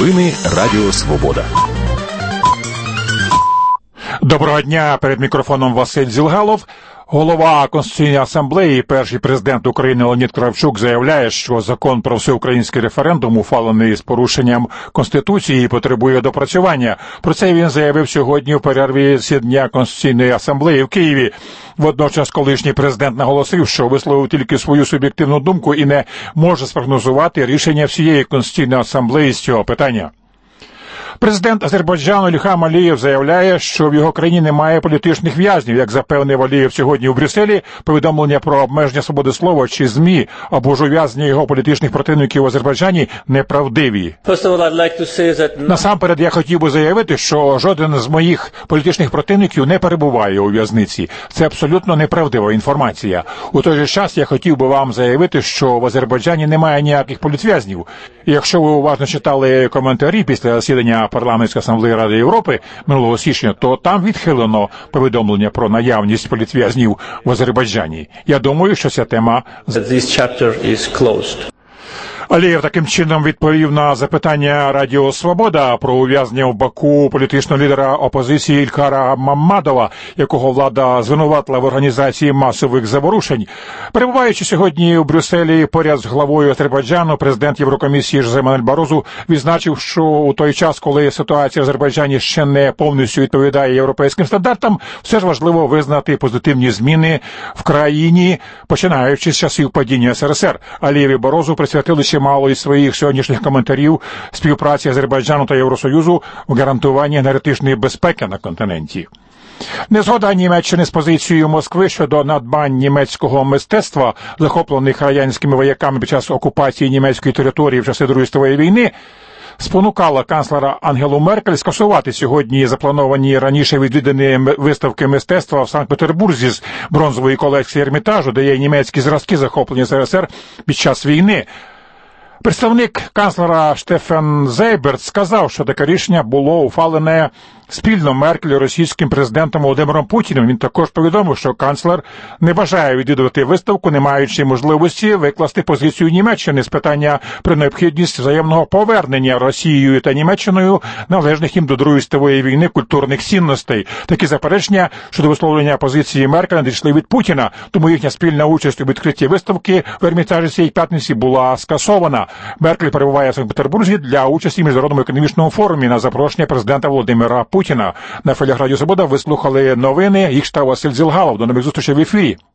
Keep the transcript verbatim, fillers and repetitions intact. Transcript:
Новини Радіо Свобода. Доброго дня. Перед мікрофоном Василь Зілгалов. Голова Конституційної асамблеї, перший президент України Леонід Кравчук заявляє, що закон про всеукраїнський референдум, ухвалений з порушенням Конституції, потребує допрацювання. Про це він заявив сьогодні в перерві засідання Конституційної асамблеї в Києві. Водночас колишній президент наголосив, що висловив тільки свою суб'єктивну думку і не може спрогнозувати рішення всієї Конституційної асамблеї з цього питання. Президент Азербайджану Ільхам Алієв заявляє, що в його країні немає політичних в'язнів. Як запевнив Алієв сьогодні у Брюсселі, повідомлення про обмеження свободи слова чи ЗМІ або ж ув'язнення його політичних противників в Азербайджані неправдиві. Насамперед я хотів би заявити, що жоден з моїх політичних противників не перебуває у в'язниці. Це абсолютно неправдива інформація. У той же час я хотів би вам заявити, що в Азербайджані немає ніяких політв'язнів. І якщо ви уважно читали коментарі після засідання Парламентської асамблеї Ради Європи минулого січня, то там відхилено повідомлення про наявність політв'язнів в Азербайджані. Я думаю, що ця тема... Алієв таким чином відповів на запитання Радіо Свобода про ув'язнення в Баку політичного лідера опозиції Ількара Маммадова, якого влада звинуватила в організації масових заворушень. Перебуваючи сьогодні у Брюсселі поряд з главою Азербайджану, президент Єврокомісії Жозе Мануель Барозу відзначив, що у той час, коли ситуація в Азербайджані ще не повністю відповідає європейським стандартам, все ж важливо визнати позитивні зміни в країні, починаючи з часів падіння ес ер ес ер. Алієв і Барозу присвятили чимало із своїх сьогоднішніх коментарів співпраці Азербайджану та Євросоюзу в гарантуванні енергетичної безпеки на континенті. Незгода Німеччини з позицією Москви щодо надбань німецького мистецтва, захоплених радянськими вояками під час окупації німецької території в часи Другої світової війни, спонукала канцлера Ангелу Меркель скасувати сьогодні заплановані раніше відвідані виставки мистецтва в Санкт-Петербурзі з бронзової колекції Ермітажу, де є німецькі зразки, захоплені ес ер ес ер під час війни. Представник канцлера Штефан Зейберт сказав, що таке рішення було ухвалене спільно Меркель і російським президентом Володимиром Путіним. Він також повідомив, що канцлер не бажає відвідувати виставку, не маючи можливості викласти позицію Німеччини з питання про необхідність взаємного повернення Росією та Німеччиною належних їм до Другої світової війни культурних цінностей. Такі заперечення щодо висловлення позиції Меркель надійшли від Путіна, тому їхня спільна участь у відкритті виставки в Ермітажі цієї п'ятниці була скасована. Меркель перебуває в Санкт-Петербурзі для участі в Міжнародному економічному форумі на запрошення президента Володимира Путіна. На хвилях Радіо Свобода ви слухали новини. Їх читав Василь Зілгалов. До нових зустрічей в ефірі.